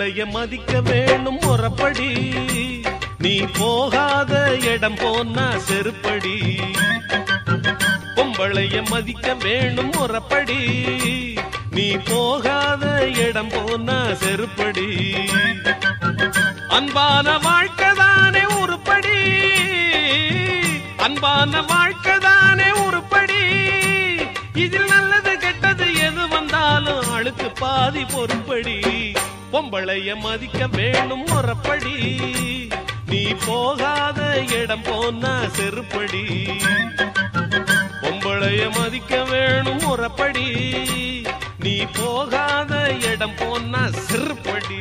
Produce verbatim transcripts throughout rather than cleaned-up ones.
பொம்பளைய மதிக்க வேணும் முறப்படி, நீ போகாத இடம் போனா செருப்படி. பொம்பளைய மதிக்க வேணும் முறப்படி, நீ போகாத இடம் போனா செருப்படி. அன்பான வாழ்க்கைதானே உருப்படி, அன்பான வாழ்க்கைதானே உருப்படி. இதில் நல்லது கெட்டது எது வந்தாலும் அழுக்கு பாதி பொறுப்படி. பொம்பளைய மதிக்க வேணும் முறப்படி, நீ போகாத இடம் போனா செருப்படி. பொம்பளைய மதிக்க வேணும் முறப்படி, நீ போகாத இடம் போனா செருப்படி.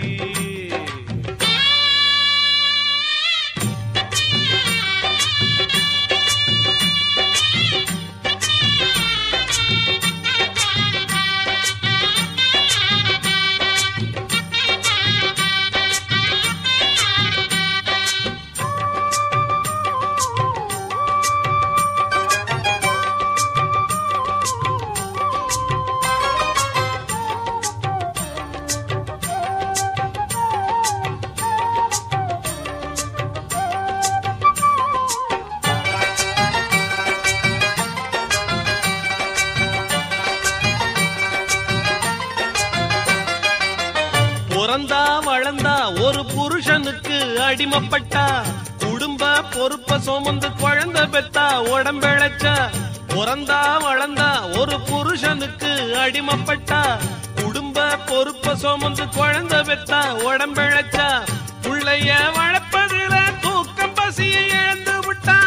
பிறந்தா வளர்ந்தா ஒரு புருஷனுக்கு அடிமைப்பட்டா, குடும்ப பொறுப்ப சுமந்து குழந்தை பெத்தா உடம்பிழைச்சா. பிறந்தா வளர்ந்தா ஒரு புருஷனுக்கு அடிமைப்பட்டா, குடும்ப பொறுப்ப சுமந்து குழந்தை பெத்தா உடம்பிழைச்சா. புள்ளைய வளர்ப்பதில தூக்கம் பசியை இழந்து விட்டா,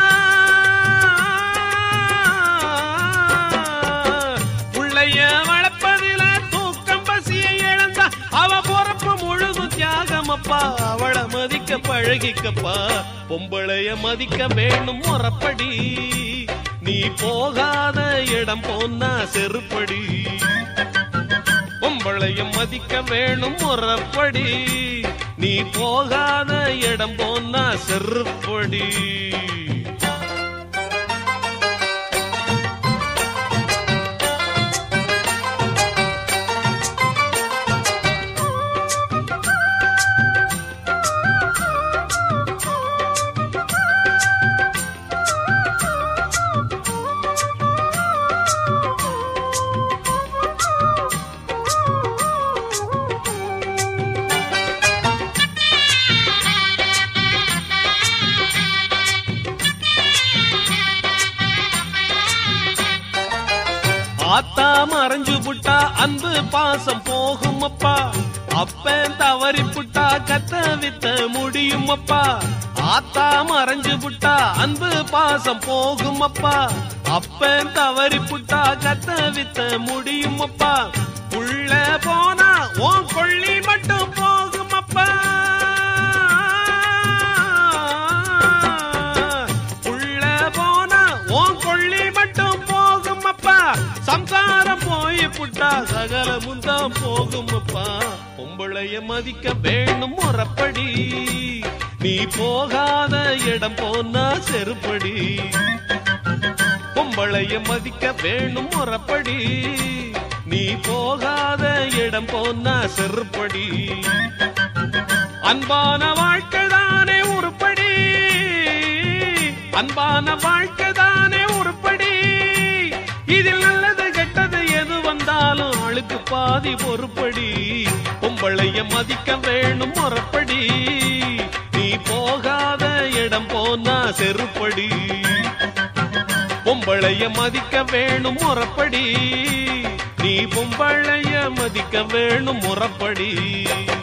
புள்ளைய வளர்ப்பதில தூக்கம் பசியை இழந்தா. அவ பொறுப்பு முழுது தியாகமப்பா, அவளை மதிக்க பழகிக்கப்பா. பொம்பளைய மதிக்க வேணும் முறப்படி, நீ போகாத இடம் போனா செருப்படி. பொம்பளைய மதிக்க வேணும் முறப்படி, நீ போகாத இடம் போனா செருப்படி. ஆத்தா மறைஞ்சு புட்டா அன்பு பாசம் போகும் அப்பா, அப்பன் தவறி புட்டா கத்த வித்த முடியும் அப்பா. ஆத்தா மறைஞ்சு புட்டா அன்பு பாசம் போகும் அப்பா, அப்பன் தவறி புட்டா கத்த வித்த முடியும் அப்பா. உள்ள போனா உன் கொள்ளி மட்டும் போகும் அப்பா, உள்ள போனா உன் கொள்ளி மட்டும் போகும் அப்பா. சம்சாரம் போய் புட்டா சகலமும் தான் போகும் அப்பா. பொம்பளைய மதிக்க வேணும் முறப்படி, நீ போகாத இடம் போனா செருப்படி. பொம்பளைய மதிக்க வேணும் முறப்படி, நீ போகாத இடம் போனா செருப்படி. அன்பான வாழ்க்கைதானே உருப்படி, அன்பான வாழ்க்கைதானே உருப்படி. இதில் நல்லது கெட்டது எது வந்தாலும் அழுக்கு பாதி பொறுப்படி. பொம்பளைய மதிக்க வேணும் முறப்படி, நீ போகாத இடம் போனா செருப்படி. பொம்பளைய மதிக்க வேணும் முறப்படி, நீ பொம்பளைய மதிக்க வேணும் முறப்படி.